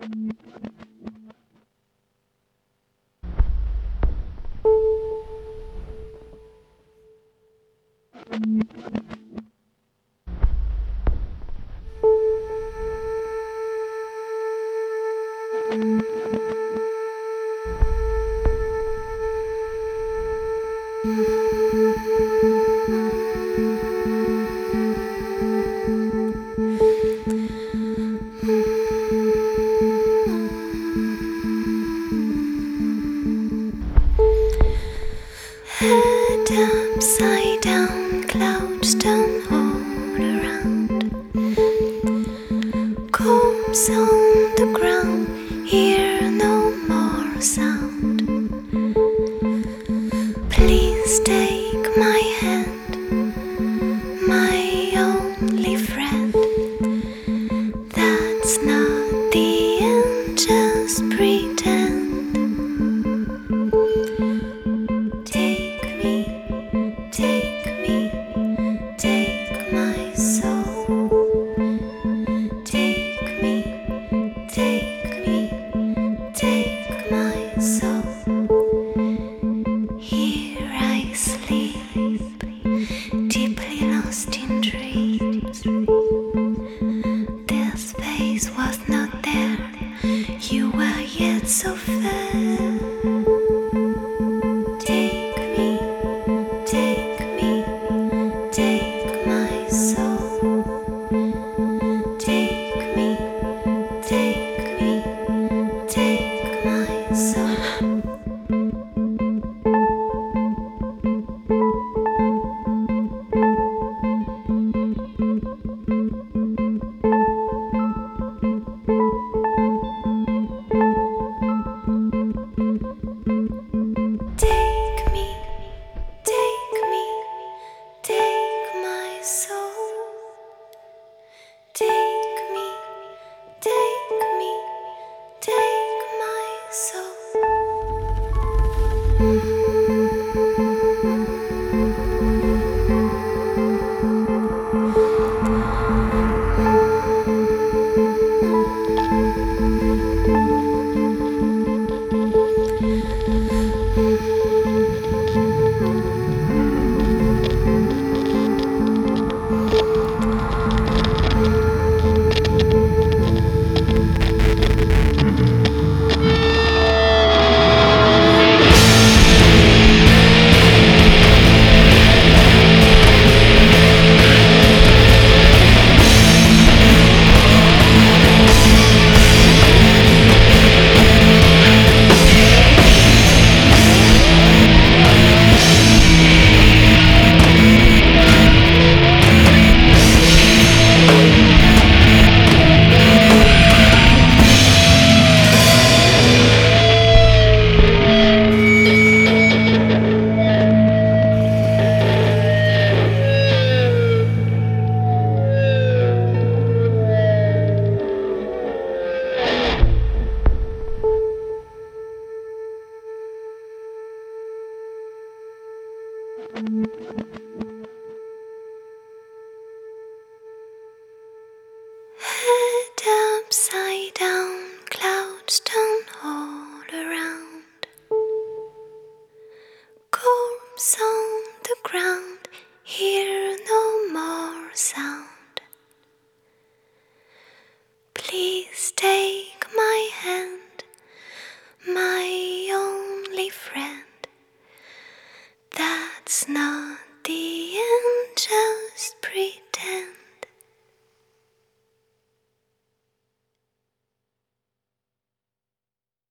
Head upside down, clouds turn all around. Combs on the ground, hear no more sound. Please take my hand, my only friend. That's not the end, just pretend. Take my soul. Take my soul. Here I sleep, deeply lost in dreams. This face was not there, you were yet so fair. Take my soul. Take my soul. Head upside down, clouds turn all around. Combs on the ground, hear no more sound. Please take my hand, my only friend. That's not